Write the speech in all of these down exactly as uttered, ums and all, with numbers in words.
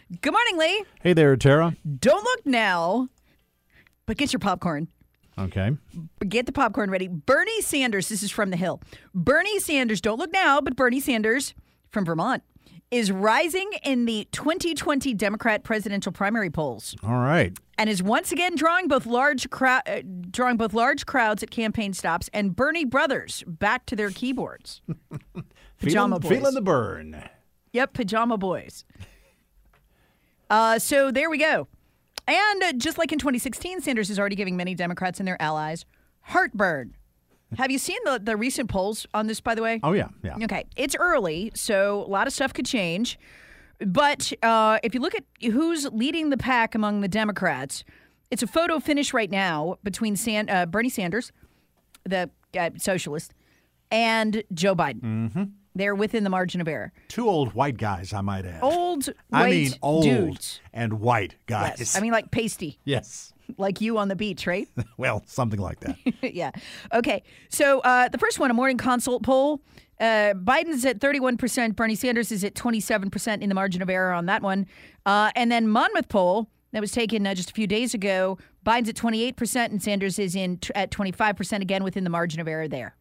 Good morning, Lee. Hey there, Tara. Don't look now, but get your popcorn. Okay. Get the popcorn ready. Bernie Sanders, this is from The Hill. Bernie Sanders, don't look now, but Bernie Sanders from Vermont is rising in the twenty twenty Democrat presidential primary polls. All right. And is once again drawing both large crowd, uh, drawing both large crowds at campaign stops and Bernie brothers back to their keyboards. Pajama feeling, boys. Feeling the burn. Yep, pajama boys. Uh, so there we go. And uh, just like in twenty sixteen, Sanders is already giving many Democrats and their allies heartburn. Have you seen the, the recent polls on this, by the way? Oh, yeah. Yeah. Okay. It's early, so a lot of stuff could change. But uh, if you look at who's leading the pack among the Democrats, it's a photo finish right now between San, uh, Bernie Sanders, the uh, socialist, and Joe Biden. Mm-hmm. They're within the margin of error. Two old white guys, I might add. Old white I mean, old dudes. and white guys. Yes. I mean, like pasty. Yes. Like you on the beach, right? Well, something like that. Yeah. Okay. So uh, the first one, a morning consult poll. Uh, Biden's at thirty-one percent. Bernie Sanders is at twenty-seven percent in the margin of error on that one. Uh, and then Monmouth poll that was taken uh, just a few days ago. Biden's at twenty-eight percent and Sanders is in t- at twenty-five percent, again within the margin of error there.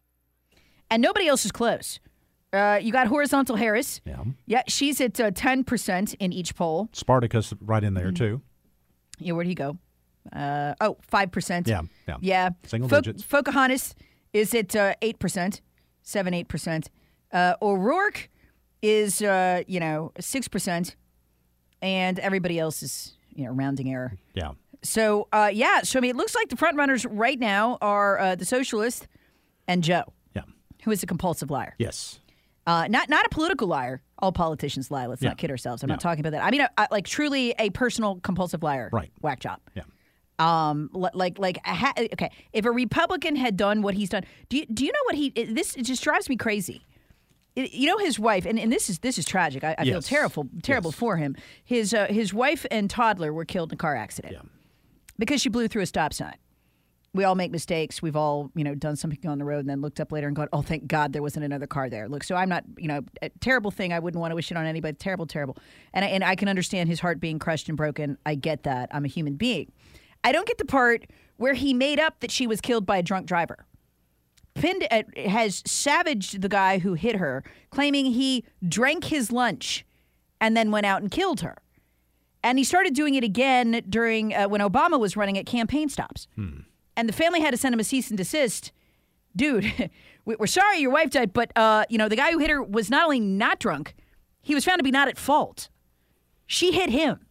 And nobody else is close. Uh, you got Horizontal Harris. Yeah. Yeah, she's at uh, ten percent in each poll. Spartacus right in there, too. Yeah, where'd he go? Uh, oh, five percent. Yeah, yeah. Yeah. Single Fo- digits. Pocahontas is at uh, eight percent, seven, eight percent. Uh, O'Rourke is, uh, you know, six percent. And everybody else is, you know, rounding error. Yeah. So, uh, yeah. So, I mean, it looks like the front runners right now are uh, the socialist and Joe, Yeah. who is a compulsive liar. Yes. Uh, not not a political liar. All politicians lie. Let's Yeah. not kid ourselves. I'm Yeah. not talking about that. I mean, a, a, like truly a personal compulsive liar. Right. Whack job. Yeah. Um, li- like like a ha- okay. If a Republican had done what he's done, do you, do you know what he? It, this it just drives me crazy. It, you know his wife, and, and this is this is tragic. I, I feel Yes. terrible terrible Yes. for him. His uh, his wife and toddler were killed in a car accident Yeah. because she blew through a stop sign. We all make mistakes. We've all, you know, done something on the road and then looked up later and gone, oh, thank God there wasn't another car there. Look, so I'm not, you know, a terrible thing. I wouldn't want to wish it on anybody. Terrible, terrible. And I, and I can understand his heart being crushed and broken. I get that. I'm a human being. I don't get the part where he made up that she was killed by a drunk driver. Pinned, uh, has savaged the guy who hit her, claiming he drank his lunch and then went out and killed her. And he started doing it again during uh, when Obama was running at campaign stops. Hmm. And the family had to send him a cease and desist. Dude, we're sorry your wife died, but uh, you know the guy who hit her was not only not drunk, he was found to be not at fault. She hit him.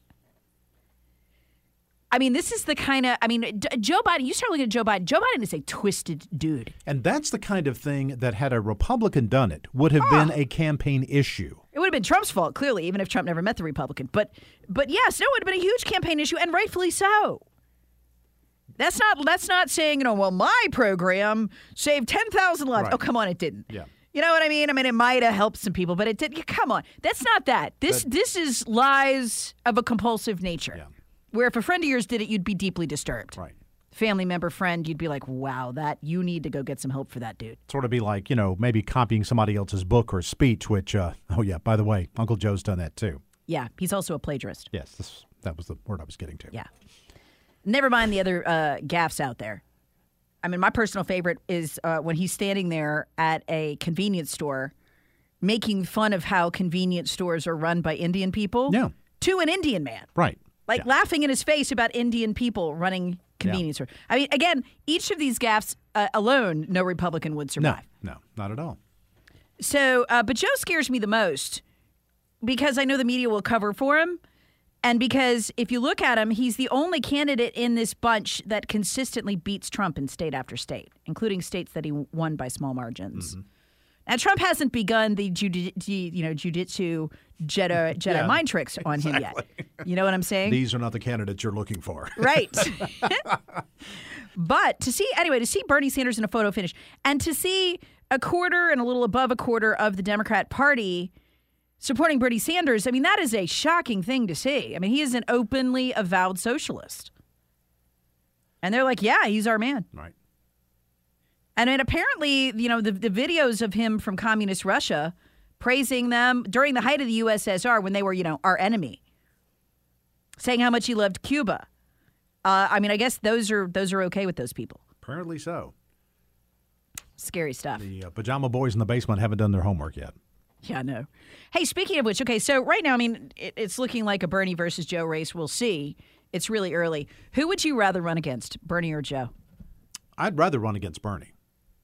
I mean, this is the kind of, I mean, D- Joe Biden, you start looking at Joe Biden. Joe Biden is a twisted dude. And that's the kind of thing that had a Republican done it would have Ah. been a campaign issue. It would have been Trump's fault, clearly, even if Trump never met the Republican. But, but yes, no, it would have been a huge campaign issue, and rightfully so. That's not that's not saying, you know, well, my program saved ten thousand lives. Right. Oh, come on, it didn't. Yeah. You know what I mean? I mean, it might have helped some people, but it did. Come on. That's not that. This That- this is lies of a compulsive nature. Yeah. Where if a friend of yours did it, you'd be deeply disturbed. Right. Family member, friend, you'd be like, wow, that you need to go get some help for that dude. Sort of be like, you know, maybe copying somebody else's book or speech, which, uh, oh, yeah, by the way, Uncle Joe's done that too. Yeah, he's also a plagiarist. Yes, this, that was the word I was getting to. Yeah. Never mind the other uh, gaffes out there. I mean, my personal favorite is uh, when he's standing there at a convenience store making fun of how convenience stores are run by Indian people Yeah. to an Indian man. Right. Like Yeah. laughing in his face about Indian people running convenience stores. I mean, again, each of these gaffes uh, alone, no Republican would No, survive. no, not at all. So, uh, but Joe scares me the most because I know the media will cover for him. And because if you look at him, he's the only candidate in this bunch that consistently beats Trump in state after state, including states that he won by small margins. Mm-hmm. Now, Trump hasn't begun the judi- you know jujitsu Jedi, Jedi Yeah, mind tricks on him yet. You know what I'm saying? These are not the candidates you're looking for. Right. But to see, anyway, to see Bernie Sanders in a photo finish and to see a quarter and a little above a quarter of the Democrat Party supporting Bernie Sanders, I mean, that is a shocking thing to see. I mean, he is an openly avowed socialist. And they're like, yeah, he's our man. Right. And then apparently, you know, the, the videos of him from communist Russia praising them during the height of the U S S R when they were, you know, our enemy, saying how much he loved Cuba. Uh, I mean, I guess those are those are okay with those people. Apparently so. Scary stuff. The uh, pajama boys in the basement haven't done their homework yet. Yeah, I know. Hey, speaking of which, okay, so right now, I mean, it, it's looking like a Bernie versus Joe race. We'll see. It's really early. Who would you rather run against, Bernie or Joe? I'd rather run against Bernie.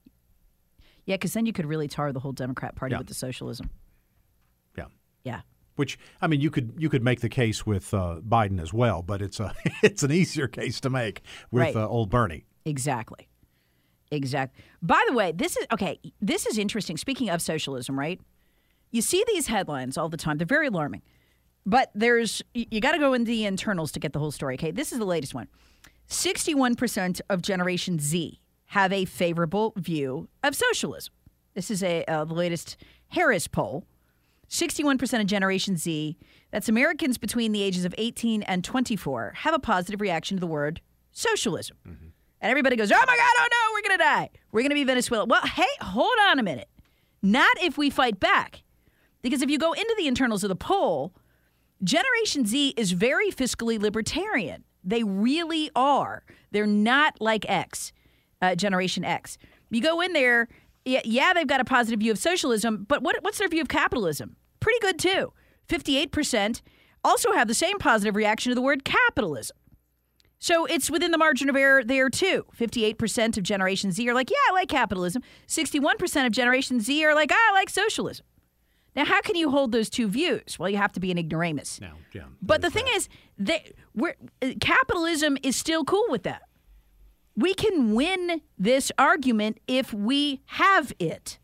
Yeah, because then you could really tar the whole Democrat Party Yeah. with the socialism. Yeah. Yeah. Which, I mean, you could you could make the case with uh, Biden as well, but it's a it's an easier case to make with Right. uh, old Bernie. Exactly. Exactly. By the way, this is, okay, this is interesting. Speaking of socialism, right? You see these headlines all the time. They're very alarming. But there's, you, you got to go in the internals to get the whole story. Okay, this is the latest one. sixty-one percent of Generation Z have a favorable view of socialism. This is a uh, the latest Harris poll. sixty-one percent of Generation Z, that's Americans between the ages of eighteen and twenty-four, have a positive reaction to the word socialism. Mm-hmm. And everybody goes, oh my God, oh no, we're going to die. We're going to be Venezuela. Well, hey, hold on a minute. Not if we fight back. Because if you go into the internals of the poll, Generation Z is very fiscally libertarian. They really are. They're not like X, uh, Generation X. You go in there, yeah, yeah, they've got a positive view of socialism, but what, what's their view of capitalism? Pretty good, too. fifty-eight percent also have the same positive reaction to the word capitalism. So it's within the margin of error there, too. fifty-eight percent of Generation Z are like, yeah, I like capitalism. sixty-one percent of Generation Z are like, ah, I like socialism. Now, how can you hold those two views? Well, you have to be an ignoramus. No, yeah, but the thing that. is, they, we're, uh, capitalism is still cool with that. We can win this argument if we have it.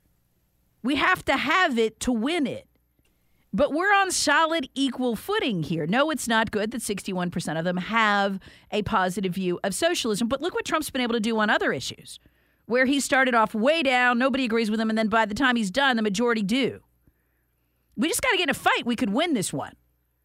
We have to have it to win it. But we're on solid equal footing here. No, it's not good that sixty-one percent of them have a positive view of socialism. But look what Trump's been able to do on other issues, where he started off way down, nobody agrees with him, and then by the time he's done, the majority do. We just got to get in a fight. We could win this one.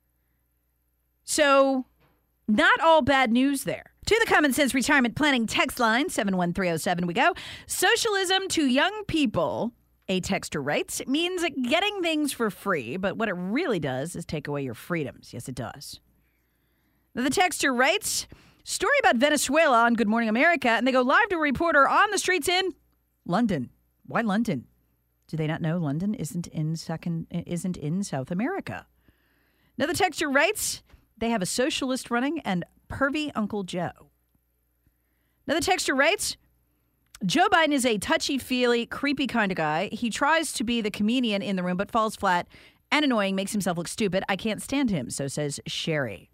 So, not all bad news there. To the Common Sense Retirement Planning text line, seven one three oh seven, we go. Socialism to young people, a texter writes, means getting things for free, but what it really does is take away your freedoms. Yes, it does. Now, the texter writes, story about Venezuela on Good Morning America, and they go live to a reporter on the streets in London. Why London? Do they not know London isn't in second isn't in South America? Now the texter writes, they have a socialist running and pervy Uncle Joe. Now the texter writes, Joe Biden is a touchy-feely, creepy kind of guy. He tries to be the comedian in the room, but falls flat and annoying, makes himself look stupid. I can't stand him, so says Sherry.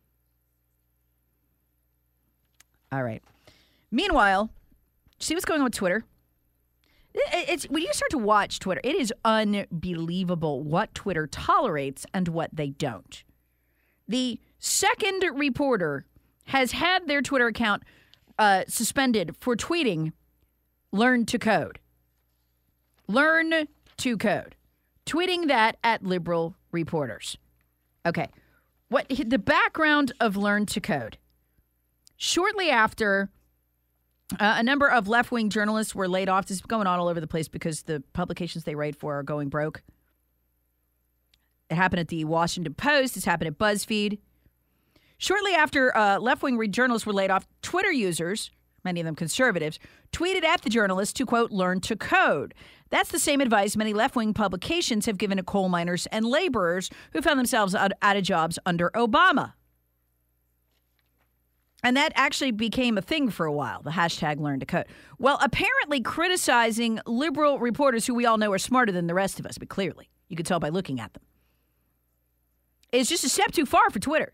All right. Meanwhile, see what's going on with Twitter? It's when you start to watch Twitter, it is unbelievable what Twitter tolerates and what they don't. The second reporter has had their Twitter account uh, suspended for tweeting "Learn to code." Learn to code. Tweeting that at liberal reporters. Okay, what the background of Learn to Code? Shortly after. Uh, a number of left-wing journalists were laid off. This is going on all over the place because the publications they write for are going broke. It happened at the Washington Post. It's happened at BuzzFeed. Shortly after uh, left-wing journalists were laid off, Twitter users, many of them conservatives, tweeted at the journalists to, quote, learn to code. That's the same advice many left-wing publications have given to coal miners and laborers who found themselves out, out of jobs under Obama. And that actually became a thing for a while, the hashtag learn to code. Well, apparently criticizing liberal reporters who we all know are smarter than the rest of us, but clearly, you could tell by looking at them, is just a step too far for Twitter.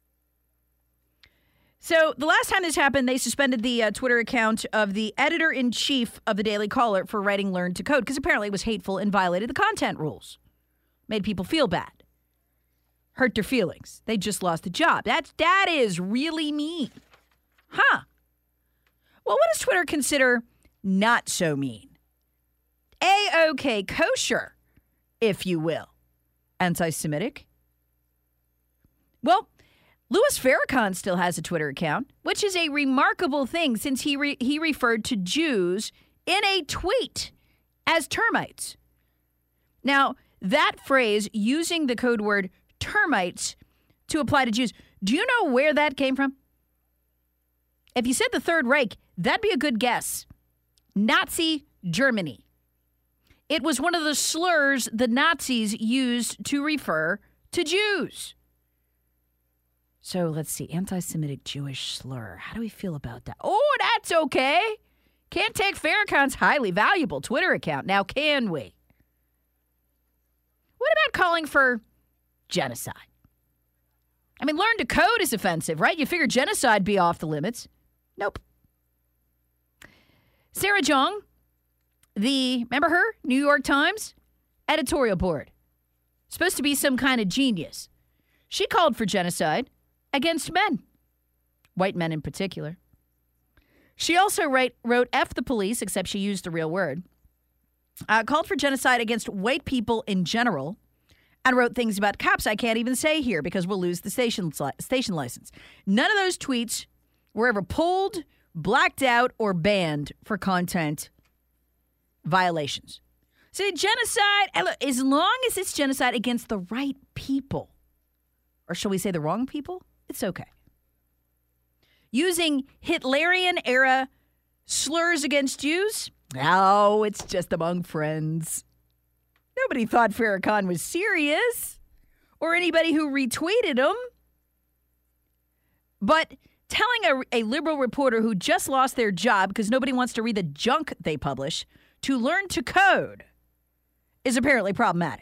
So the last time this happened, they suspended the uh, Twitter account of the editor-in-chief of the Daily Caller for writing learn to code, because apparently it was hateful and violated the content rules. Made people feel bad. Hurt their feelings. They just lost a job. That's, that is really mean. Huh. Well, what does Twitter consider not so mean? A-OK kosher, if you will. Anti-Semitic? Well, Louis Farrakhan still has a Twitter account, which is a remarkable thing since he re- he referred to Jews in a tweet as termites. Now, that phrase, using the code word termites, to apply to Jews. Do you know where that came from? If you said the Third Reich, that'd be a good guess. Nazi Germany. It was one of the slurs the Nazis used to refer to Jews. So let's see, anti-Semitic Jewish slur. How do we feel about that? Oh, that's okay. Can't take Farrakhan's highly valuable Twitter account. Now, can we? What about calling for genocide? I mean, learn to code is offensive, right? You figure genocide be off the limits. Nope. Sarah Jeong, the, remember her? New York Times editorial board. Supposed to be some kind of genius. She called for genocide against men, white men in particular. She also write, wrote F the police, except she used the real word, uh, called for genocide against white people in general, and wrote things about cops I can't even say here because we'll lose the station, station license. None of those tweets were ever pulled, blacked out, or banned for content violations. So genocide, as long as it's genocide against the right people, or shall we say the wrong people, it's okay. Using Hitlerian-era slurs against Jews? No, it's just among friends. Nobody thought Farrakhan was serious, or anybody who retweeted him. But telling a, a liberal reporter who just lost their job because nobody wants to read the junk they publish to learn to code is apparently problematic.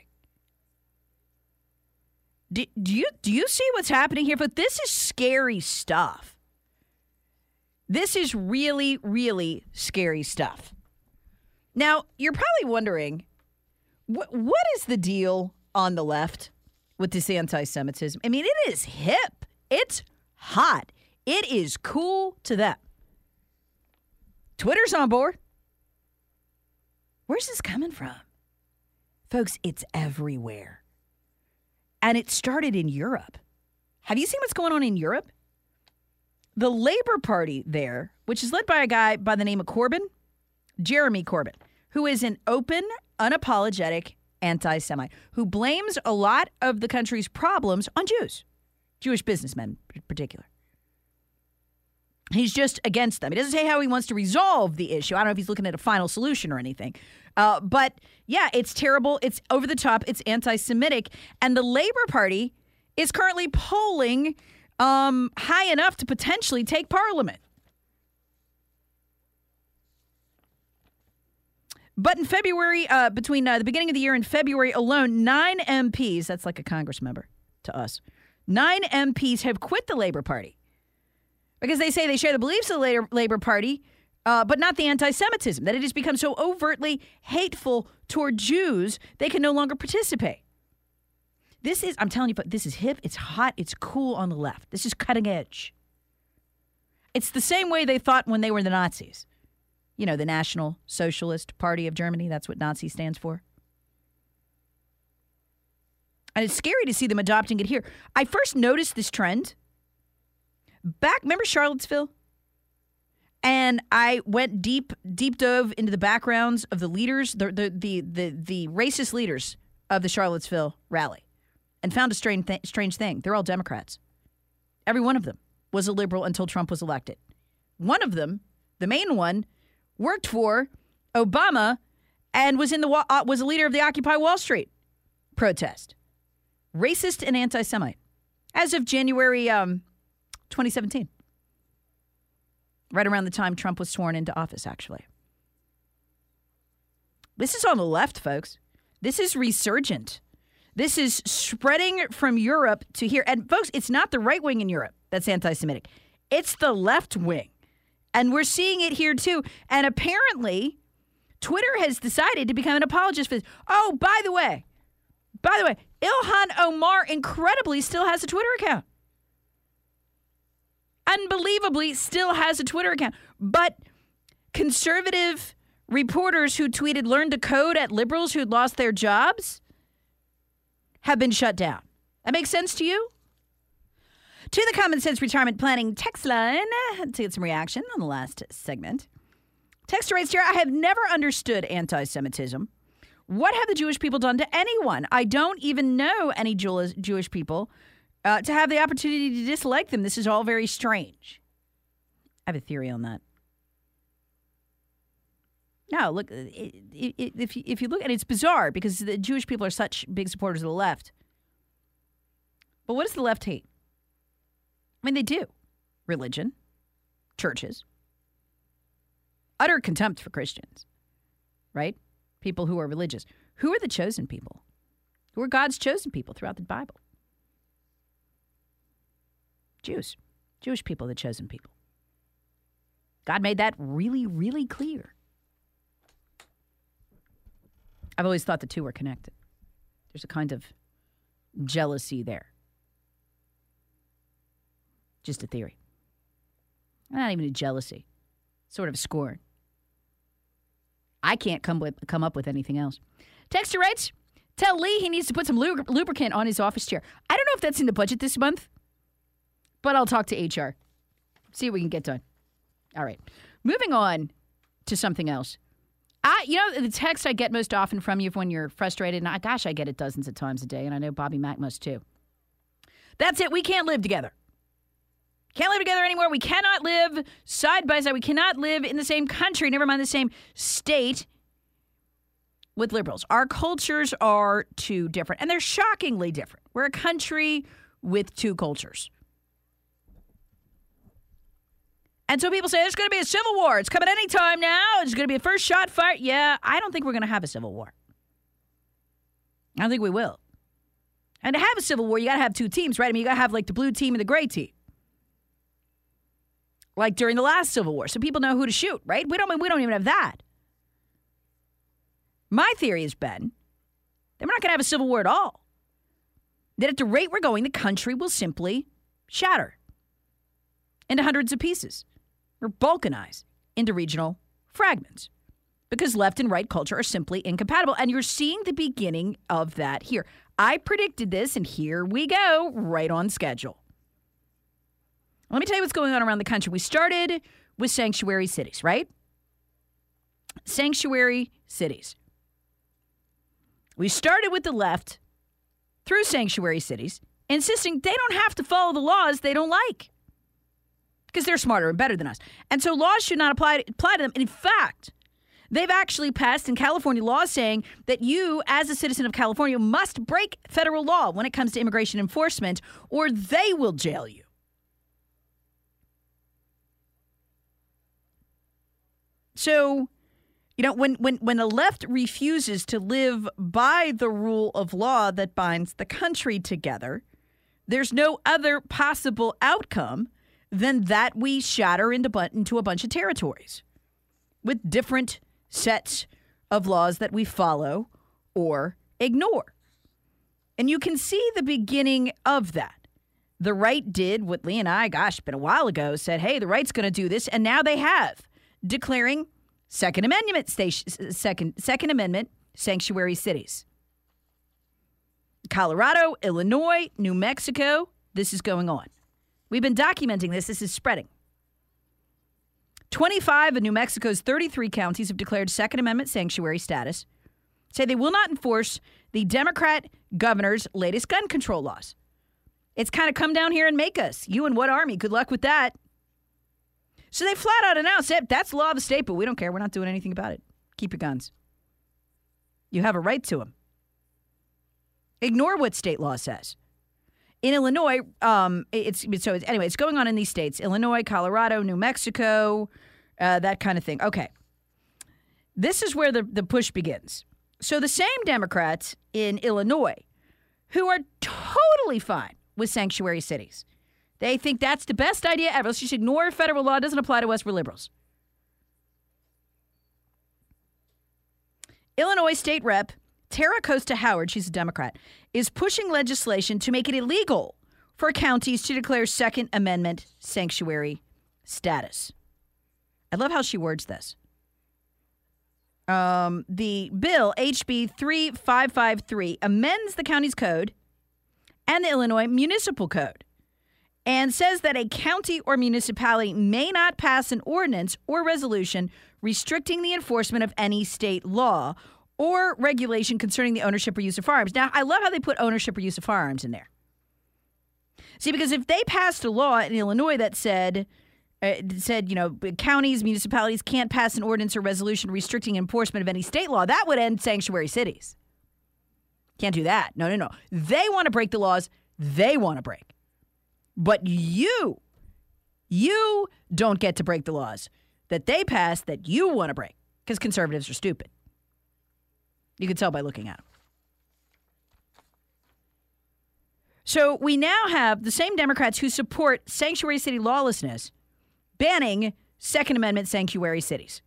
Do, do you do you see what's happening here? But this is scary stuff. This is really, really scary stuff. Now, you're probably wondering, wh- what is the deal on the left with this anti-Semitism? I mean, it is hip. It's hot. It is cool to them. Twitter's on board. Where's this coming from? Folks, it's everywhere. And it started in Europe. Have you seen what's going on in Europe? The Labour Party there, which is led by a guy by the name of Corbyn, Jeremy Corbyn, who is an open, unapologetic anti-Semite, who blames a lot of the country's problems on Jews, Jewish businessmen in particular. He's just against them. He doesn't say how he wants to resolve the issue. I don't know if he's looking at a final solution or anything. Uh, but, yeah, it's terrible. It's over the top. It's anti-Semitic. And the Labour Party is currently polling um, high enough to potentially take Parliament. But in February, uh, between uh, the beginning of the year and February alone, nine M Ps, that's like a Congress member to us, nine M Ps have quit the Labour Party. Because they say they share the beliefs of the Labour Party, uh, but not the anti-Semitism, that it has become so overtly hateful toward Jews, they can no longer participate. This is, I'm telling you, but this is hip, it's hot, it's cool on the left. This is cutting edge. It's the same way they thought when they were the Nazis. You know, the National Socialist Party of Germany, that's what Nazi stands for. And it's scary to see them adopting it here. I first noticed this trend back, remember Charlottesville? And I went deep, deep dove into the backgrounds of the leaders, the the the the, the racist leaders of the Charlottesville rally, and found a strange th- strange thing. They're all Democrats. Every one of them was a liberal until Trump was elected. One of them, the main one, worked for Obama and was in the uh, was a leader of the Occupy Wall Street protest. Racist and anti-Semite. As of January um, twenty seventeen. Right around the time Trump was sworn into office, actually. This is on the left, folks. This is resurgent. This is spreading from Europe to here. And, folks, it's not the right wing in Europe that's anti-Semitic. It's the left wing. And we're seeing it here, too. And apparently, Twitter has decided to become an apologist for this. Oh, by the way, by the way, Ilhan Omar incredibly still has a Twitter account. Unbelievably still has a Twitter account. But conservative reporters who tweeted learn to code at liberals who'd lost their jobs have been shut down. That makes sense to you? To the Common Sense Retirement Planning text line to get some reaction on the last segment. Texter writes here, I have never understood anti-Semitism. What have the Jewish people done to anyone? I don't even know any Jewish people uh, to have the opportunity to dislike them. This is all very strange. I have a theory on that. No, look, it, it, it, if, you, if you look, and it's bizarre because the Jewish people are such big supporters of the left. But what does the left hate? I mean, they do. Religion, churches, utter contempt for Christians, right? People who are religious. Who are the chosen people? Who are God's chosen people throughout the Bible? Jews. Jewish people, the chosen people. God made that really, really clear. I've always thought the two were connected. There's a kind of jealousy there. Just a theory. Not even a jealousy. Sort of a scorn. I can't come with come up with anything else. Texter writes, tell Lee he needs to put some lubricant on his office chair. I don't know if that's in the budget this month, but I'll talk to H R. See what we can get done. All right. Moving on to something else. I, you know, the text I get most often from you when you're frustrated, and I, gosh, I get it dozens of times a day, and I know Bobby Mack must too. That's it. We can't live together. Can't live together anymore. We cannot live side by side. We cannot live in the same country, never mind the same state, with liberals. Our cultures are too different, and they're shockingly different. We're a country with two cultures. And so people say, there's going to be a civil war. It's coming any time now. It's going to be a first shot fight. Yeah, I don't think we're going to have a civil war. I don't think we will. And to have a civil war, you got to have two teams, right? I mean, you got to have like the blue team and the gray team. Like during the last Civil War. So people know who to shoot, right? We don't, we don't even have that. My theory has been that we're not going to have a civil war at all. That at the rate we're going, the country will simply shatter into hundreds of pieces. Or balkanize into regional fragments. Because left and right culture are simply incompatible. And you're seeing the beginning of that here. I predicted this, and here we go, right on schedule. Let me tell you what's going on around the country. We started with sanctuary cities, right? Sanctuary cities. We started with the left through sanctuary cities, insisting they don't have to follow the laws they don't like because they're smarter and better than us. And so laws should not apply, apply to them. And in fact, they've actually passed in California laws saying that you, as a citizen of California, must break federal law when it comes to immigration enforcement, or they will jail you. So, you know, when, when, when the left refuses to live by the rule of law that binds the country together, there's no other possible outcome than that we shatter into, into a bunch of territories with different sets of laws that we follow or ignore. And you can see the beginning of that. The right did what Lee and I, gosh, been a while ago, said, hey, the right's going to do this, and now they have. Declaring Second Amendment station, second, Second Amendment sanctuary cities. Colorado, Illinois, New Mexico, this is going on. We've been documenting this. This is spreading. twenty-five of New Mexico's thirty-three counties have declared Second Amendment sanctuary status, say they will not enforce the Democrat governor's latest gun control laws. It's kind of come down here and make us. You and what army? Good luck with that. So they flat out announced that that's the law of the state, but we don't care. We're not doing anything about it. Keep your guns. You have a right to them. Ignore what state law says. In Illinois, um, it's so it's, anyway, it's going on in these states: Illinois, Colorado, New Mexico, uh, that kind of thing. Okay, this is where the, the push begins. So the same Democrats in Illinois, who are totally fine with sanctuary cities, they think that's the best idea ever. Let's just ignore federal law. It doesn't apply to us. We're liberals. Illinois State Rep Tara Costa Howard, she's a Democrat, is pushing legislation to make it illegal for counties to declare Second Amendment sanctuary status. I love how she words this. Um, the bill, H B thirty-five fifty-three, amends the county's code and the Illinois Municipal Code and says that a county or municipality may not pass an ordinance or resolution restricting the enforcement of any state law or regulation concerning the ownership or use of firearms. Now, I love how they put ownership or use of firearms in there. See, because if they passed a law in Illinois that said, uh, said, you know, counties, municipalities can't pass an ordinance or resolution restricting enforcement of any state law, that would end sanctuary cities. Can't do that. No, no, no. They want to break the laws they want to break. But you, you don't get to break the laws that they pass that you want to break because conservatives are stupid. You can tell by looking at them. So we now have the same Democrats who support sanctuary city lawlessness banning Second Amendment sanctuary cities.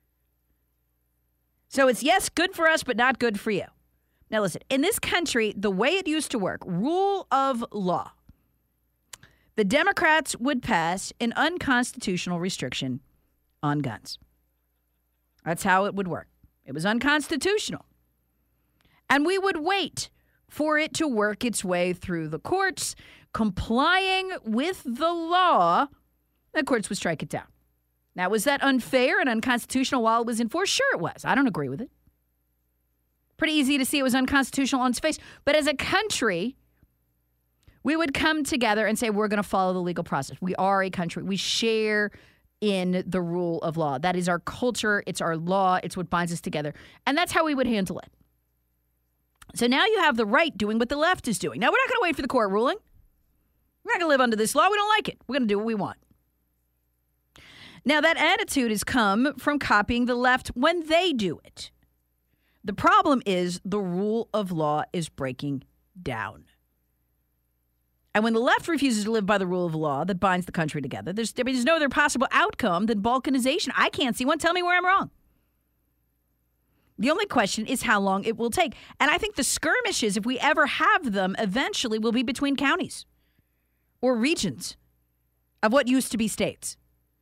So it's, yes, good for us, but not good for you. Now, listen, in this country, the way it used to work, rule of law, the Democrats would pass an unconstitutional restriction on guns. That's how it would work. It was unconstitutional. And we would wait for it to work its way through the courts, complying with the law. The courts would strike it down. Now, was that unfair and unconstitutional while it was enforced? Sure it was. I don't agree with it. Pretty easy to see it was unconstitutional on its face. But as a country, we would come together and say we're going to follow the legal process. We are a country. We share in the rule of law. That is our culture. It's our law. It's what binds us together. And that's how we would handle it. So now you have the right doing what the left is doing. Now, we're not going to wait for the court ruling. We're not going to live under this law. We don't like it. We're going to do what we want. Now, that attitude has come from copying the left when they do it. The problem is the rule of law is breaking down. And when the left refuses to live by the rule of law that binds the country together, there's, there's no other possible outcome than balkanization. I can't see one. Tell me where I'm wrong. The only question is how long it will take. And I think the skirmishes, if we ever have them, eventually will be between counties or regions of what used to be states.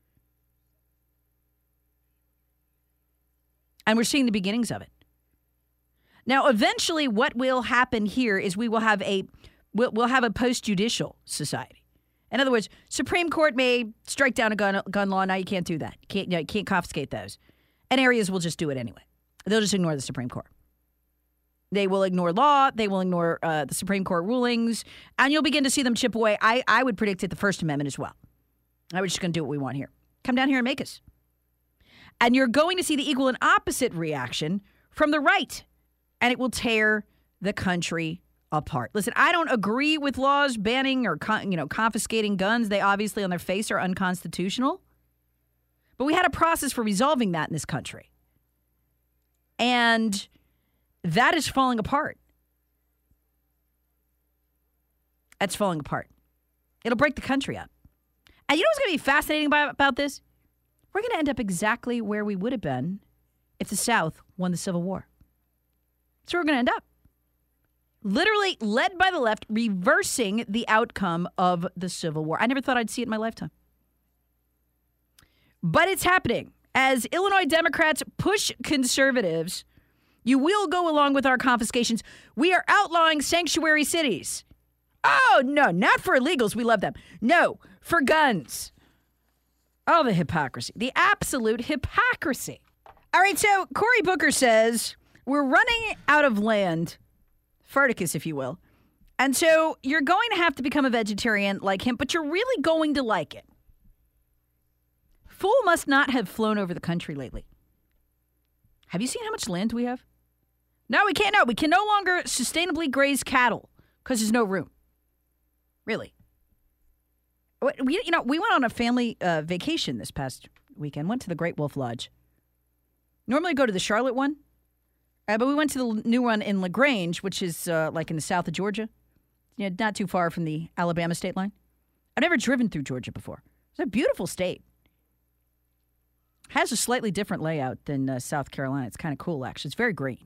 And we're seeing the beginnings of it. Now, eventually what will happen here is we will have a we'll, we'll have a post-judicial society. In other words, Supreme Court may strike down a gun gun law. Now you can't do that. You can't, you know, you can't confiscate those. And areas will just do it anyway. They'll just ignore the Supreme Court. They will ignore law. They will ignore uh, the Supreme Court rulings. And you'll begin to see them chip away. I, I would predict it the First Amendment as well. We're just going to do what we want here. Come down here and make us. And you're going to see the equal and opposite reaction from the right. And it will tear the country apart. Listen, I don't agree with laws banning or con- you know confiscating guns. They obviously on their face are unconstitutional. But we had a process for resolving that in this country. And that is falling apart. That's falling apart. It'll break the country up. And you know what's going to be fascinating about, about this? We're going to end up exactly where we would have been if the South won the Civil War. That's where we're going to end up. Literally led by the left, reversing the outcome of the Civil War. I never thought I'd see it in my lifetime. But it's happening. As Illinois Democrats push conservatives, you will go along with our confiscations. We are outlawing sanctuary cities. Oh, no, not for illegals. We love them. No, for guns. Oh, the hypocrisy. The absolute hypocrisy. All right, so Cory Booker says we're running out of land, Farticus, if you will. And so you're going to have to become a vegetarian like him, but you're really going to like it. Fool must not have flown over the country lately. Have you seen how much land we have? No, we can't. No, we can no longer sustainably graze cattle because there's no room. Really. We, you know, we went on a family uh, vacation this past weekend. Went to the Great Wolf Lodge. Normally go to the Charlotte one, uh, but we went to the new one in LaGrange, which is uh, like in the south of Georgia. You know, not too far from the Alabama state line. I've never driven through Georgia before. It's a beautiful state. Has a slightly different layout than uh, South Carolina. It's kind of cool, actually. It's very green.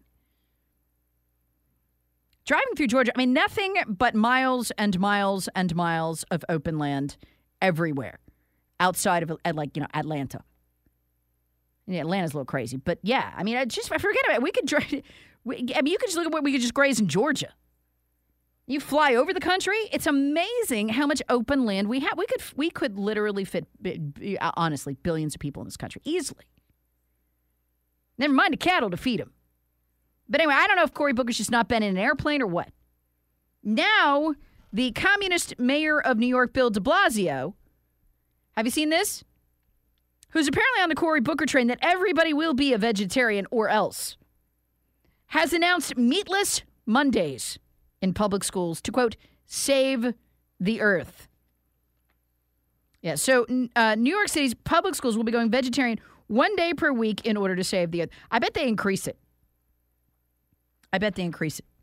Driving through Georgia, I mean, nothing but miles and miles and miles of open land everywhere outside of, like, you know, Atlanta. Yeah, Atlanta's a little crazy. But, yeah, I mean, I just I forget about it. We could drive. I mean, you could just look at what we could just graze in Georgia. You fly over the country. It's amazing how much open land we have. We could we could literally fit, honestly, billions of people in this country easily. Never mind the cattle to feed them. But anyway, I don't know if Cory Booker's just not been in an airplane or what. Now, The communist mayor of New York, Bill de Blasio, have you seen this? Who's apparently on the Cory Booker train that everybody will be a vegetarian or else, has announced meatless Mondays in public schools to, quote, save the earth. Yeah, so uh, New York City's public schools will be going vegetarian one day per week in order to save the earth. I bet they increase it. I bet they increase it.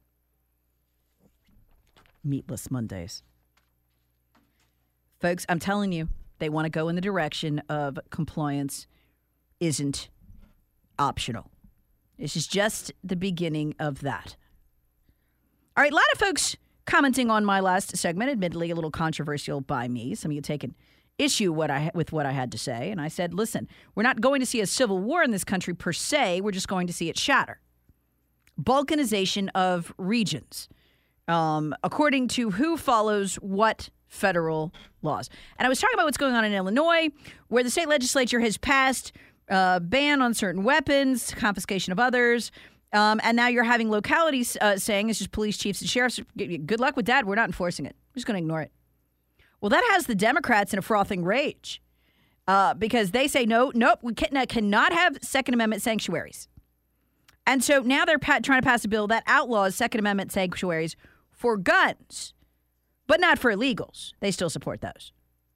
Meatless Mondays. Folks, I'm telling you, they want to go in the direction of compliance isn't optional. This is just the beginning of that. All right, a lot of folks commenting on my last segment, admittedly a little controversial by me. Some of you taking issue what I with what I had to say. And I said, listen, we're not going to see a civil war in this country per se. We're just going to see it shatter. Balkanization of regions, um, according to who follows what federal laws. And I was talking about what's going on in Illinois, where the state legislature has passed a ban on certain weapons, confiscation of others. Um, and now you're having localities uh, saying, it's just police chiefs and sheriffs, good luck with that. We're not enforcing it. We're just going to ignore it. Well, that has the Democrats in a frothing rage uh, because they say, no, nope, we can, cannot have Second Amendment sanctuaries. And so now they're pa- trying to pass a bill that outlaws Second Amendment sanctuaries for guns, but not for illegals. They still support those.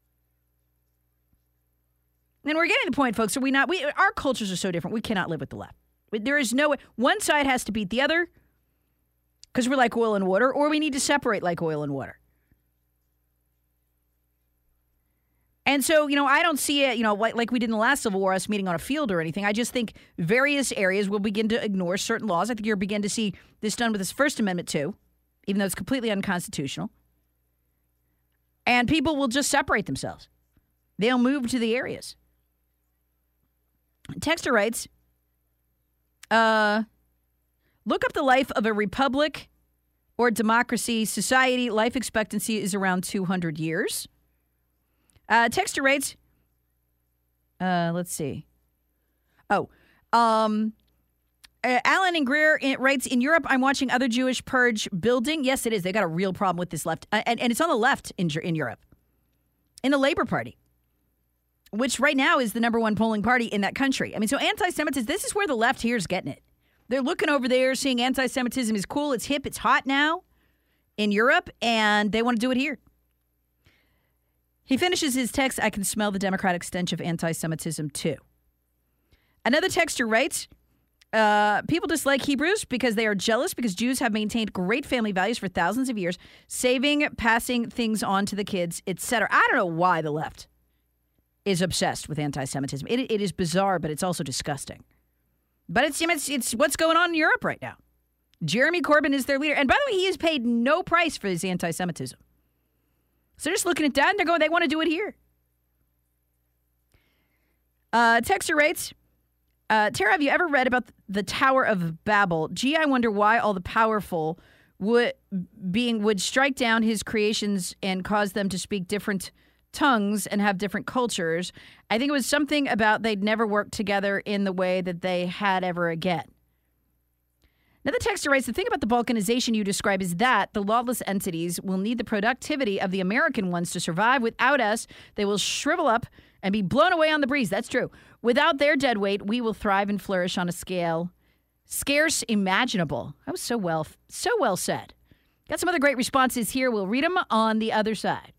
And we're getting to the point, folks, so we not, we, our cultures are so different. We cannot live with the left. There is no way. One side has to beat the other because we're like oil and water, or we need to separate like oil and water. And so, you know, I don't see it, you know, like, like we did in the last Civil War, us meeting on a field or anything. I just think various areas will begin to ignore certain laws. I think you'll begin to see this done with this First Amendment, too, even though it's completely unconstitutional. And people will just separate themselves. They'll move to the areas. Texter writes, uh, look up the life of a republic or democracy society. Life expectancy is around two hundred years. Uh, Texter writes, uh, let's see. Oh, um, uh, Alan and Greer writes, in Europe, I'm watching other Jewish purge building. Yes, it is. They got a real problem with this left. Uh, and, and it's on the left in, in Europe, in the Labour Party, which right now is the number one polling party in that country. I mean, so anti-Semitism, this is where the left here is getting it. They're looking over there, seeing anti-Semitism is cool, it's hip, it's hot now in Europe, and they want to do it here. He finishes his text, I can smell the Democratic stench of anti-Semitism, too. Another texter writes, uh, people dislike Hebrews because they are jealous because Jews have maintained great family values for thousands of years, saving, passing things on to the kids, et cetera. I don't know why the left is obsessed with anti-Semitism. It, it is bizarre, but it's also disgusting. But it's, it's, it's what's going on in Europe right now. Jeremy Corbyn is their leader. And by the way, he has paid no price for his anti-Semitism. So they're just looking at that and they're going, they want to do it here. Uh, Texter writes, uh, Tara, have you ever read about the Tower of Babel? Gee, I wonder why all the powerful would being would strike down his creations and cause them to speak different tongues and have different cultures. I think it was something about they'd never work together in the way that they had ever again. Another texter writes, the thing about the balkanization you describe is that the lawless entities will need the productivity of the American ones to survive. Without us, they will shrivel up and be blown away on the breeze. That's true. Without their dead weight, we will thrive and flourish on a scale scarce imaginable. That was so well, so well said. Got some other great responses here. We'll read them on the other side.